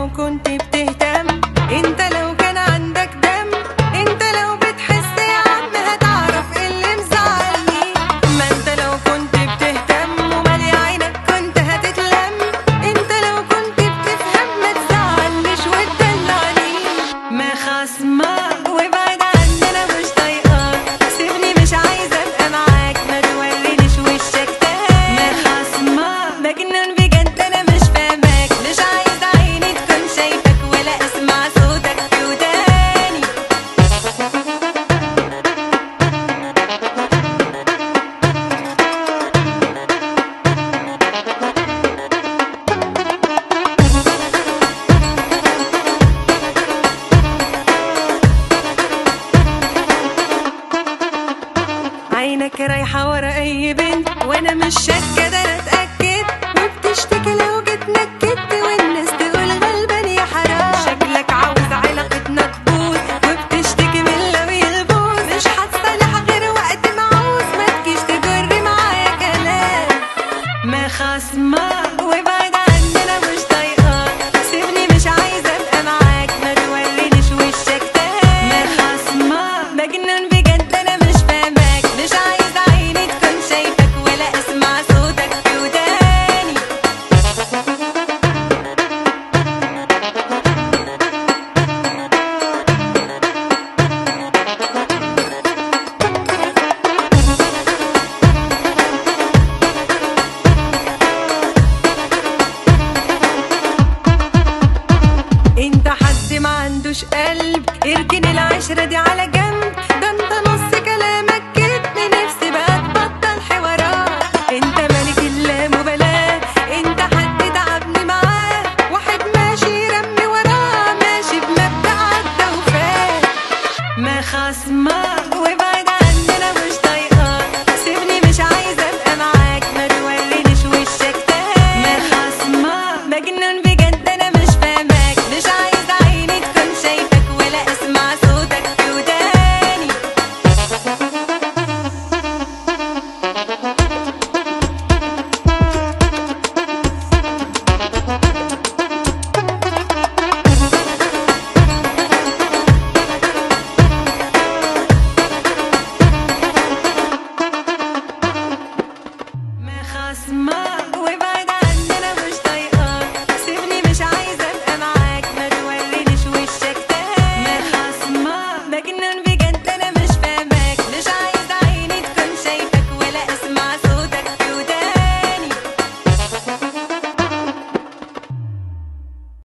لو كنت بتهتم، انت لو كان عندك دم، انت لو بتحس يا عم هتعرف ايه اللي مزعلني. ما انت لو كنت بتهتم ومالي عينك كنت هتتلم، انت لو كنت بتفهم ما تزعلنيش وتدلعني. ما خصمك وابعد عني انا مش طايقاك، سيبني مش عايزه ابقى معاك، ما تورينيش وشك تاني. ما خصمك مجنون بجد انا مش فاهماك، مش عايزه عيني تكون شايفك ولا اسمع صوتك في وداني. عينك رايحة ورا أي بنت وأنا مش شاكة ده أنا أتأكد، وبتشتكي لو جيت نكدت والناس تقول غلبان يا حرام. شكلك عاوز علاقتنا تبوظ وبتشتكي من لو يبوظ، مش هتصالح غير وقت ما عاوز، ما تجيش تجري معايا كلام. ما خصمك وابعد عني أنا مش طايقاك، سيبني مش عايزة أبقى معاك، ما تورينيش وشك تاني. ما خصمك مجنون بجد أنا مش فاهماك، مش عايزة عيني تكون شايفك ولا اسمع صوتك في وداني. انت حد ما عندوش قلب، اركن العشرة دي على